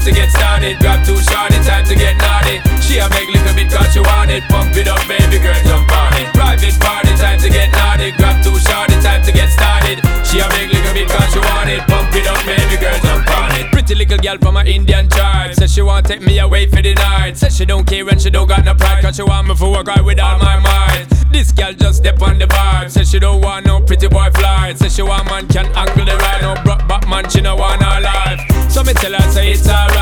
to get started. Grab too short, it's time to get naughty. She a make little bit cause she want it. Pump it up, baby girl, jump on it. Private party, time to get naughty. Grab too short, it's time to get started. She a make little bit cause she want it. Pump it up, baby girl, jump on it. Pretty little girl from an Indian tribe. Says she want take me away for the night. Says she don't care and she don't got no pride. Cause she want me for work right with all my might. This girl just step on the vibe. Says she don't want no pretty boy flight. Says she want man can angle the ride. No broke back man, she no want her life. So me tell her say it's alright.